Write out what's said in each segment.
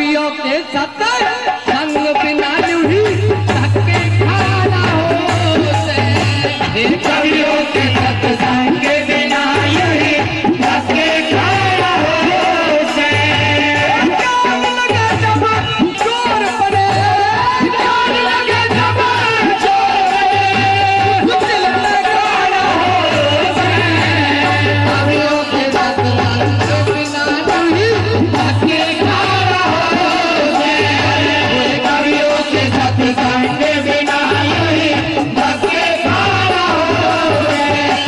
कवियों के सत संग बिना यूही धक्के खाना होते। कवियों के सत्संग के बिना यूही धक्के खाना होते। जान लगे जब चोर पड़े, जान लगे जब चोर पड़े, कुचल में खाना होते। कवियों के सत्संग के बिना यूही धक्के खाना होते। कवियों के सत्संग के बिना यूही धक्के खाना होते।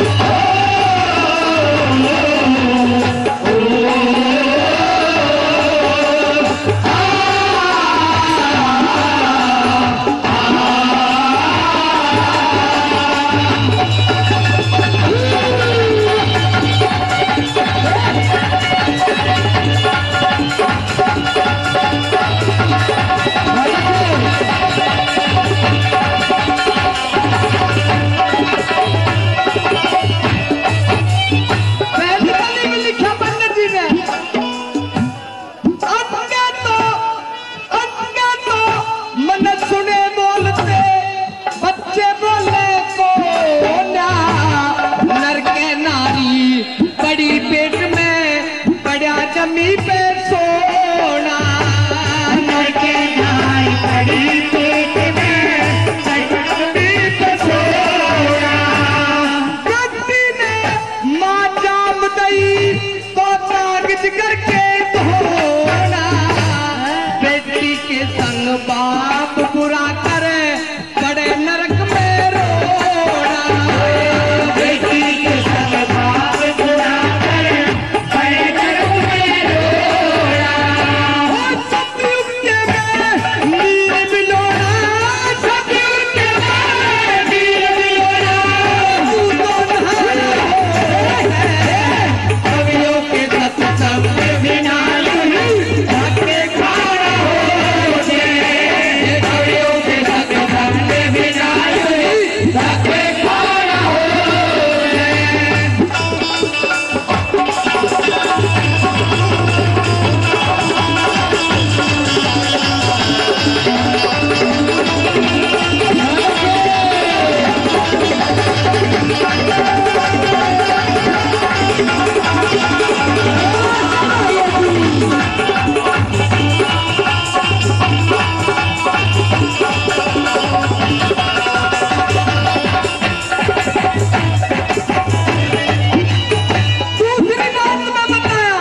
पहली कली में लिखा पंडित जी ने, अनके तो मन सुने बोलते, बच्चे बोले को ना। नर के नारी बड़ी पेट में, बड़ा जमी पे सोना। नर के नारी बड़ी पेट में, बड़ा जमी पे सोना। गद्दी ने माँ जाम दई तो कागज करके धोना। बेटी के संग बाप बुरा करे, बड़े नरक में रोना। बेटी के संग बाप बुरा करे, बड़े नरक में रोना। ओ सतयुग के में नीर बिलोना, सतयुग के में नीर बिलोना। तू तो नहाना है। कवियों के सत्संग के बिना यूही धक्के खाना होते। कवियों के सत्संग के बिना यूही धक्के खाना होते। दूसरी बात मैं बताया,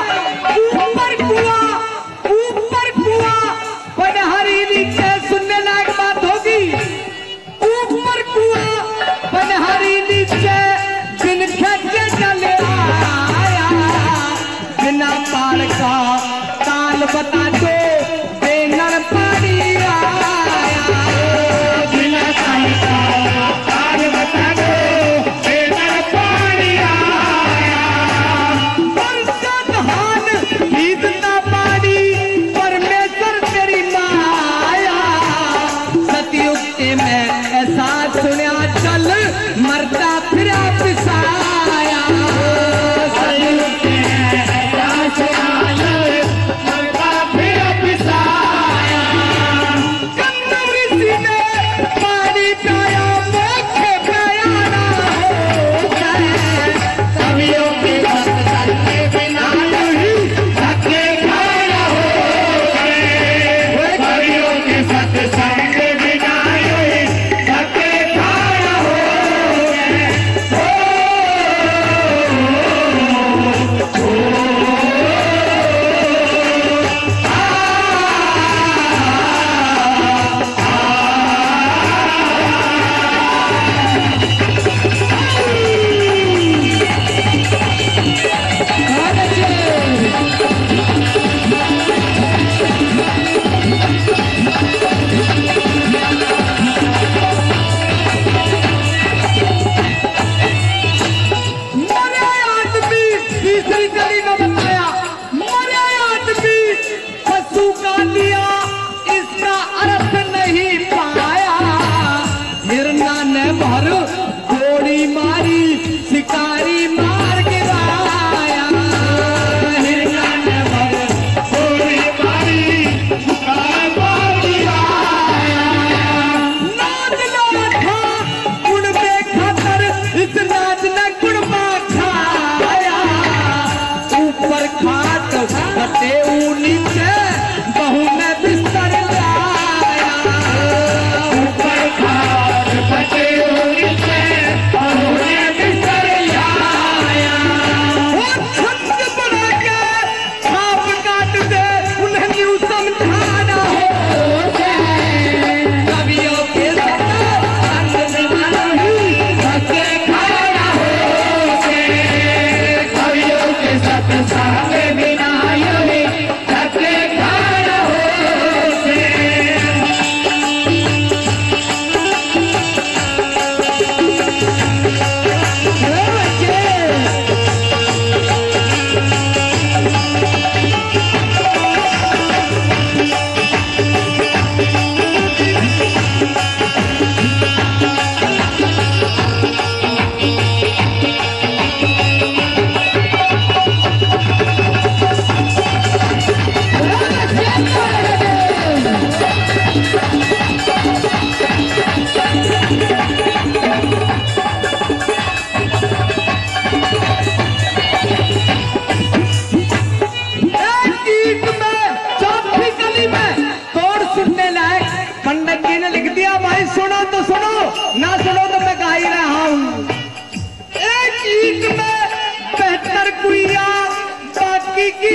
ऊपर कुआं पनहरी नीचे। सुनने लायक बात होगी। ऊपर कुआं पनहरी नीचे, बिन खेचे चले आया। बिना पार का ताल बता दो, बेनर पानी आया। बिना ताल का ताल बता दो, बेनर पानी आया। बरसात हान बीतता पानी, परमेश्वर तेरी माया। सतयुग के में ऐसा सुना चल, मरता फिरा पिसाया। सतयुग के में ऐसा सुना चल, मरता फिरा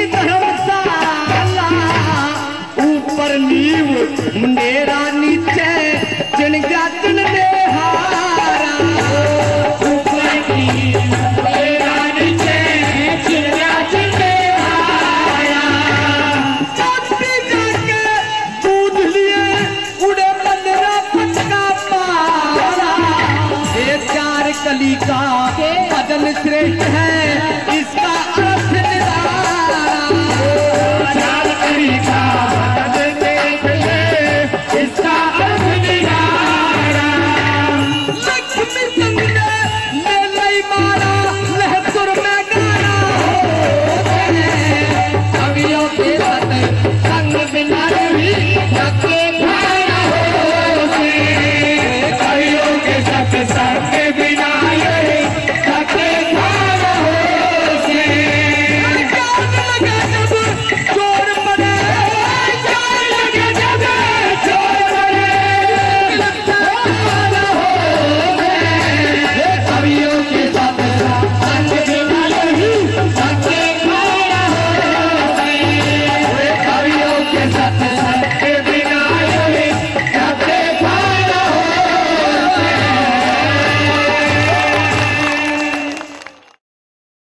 धर्मशाला, ऊपर नींव मेरा नीचे चिणगा चिणने हारा, ऊपर नींव मेरा नीचे चिणगा चिणने हारा। जाके दूध लिए उड़े 15 पटका पारा, ये 4 कली का बदन श्रेष्ठ है, इस